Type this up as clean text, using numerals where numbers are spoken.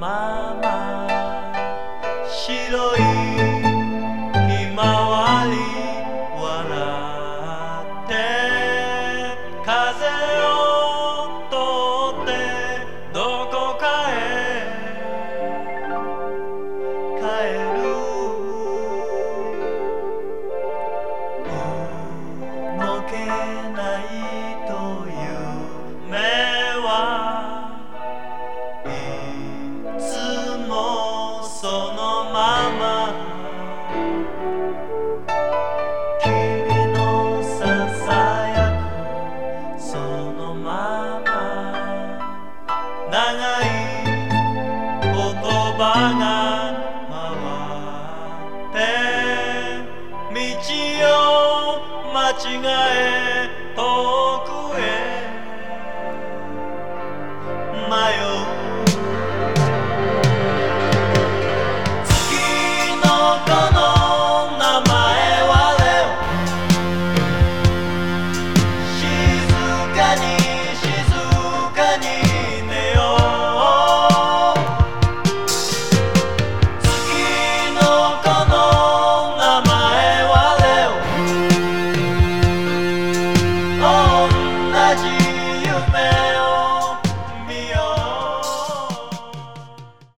まま白いひまわり笑って風を通ってどこかへ帰る動けないと夢はいつもそのまま君のささやくそのまま長い言葉が回って道を間違え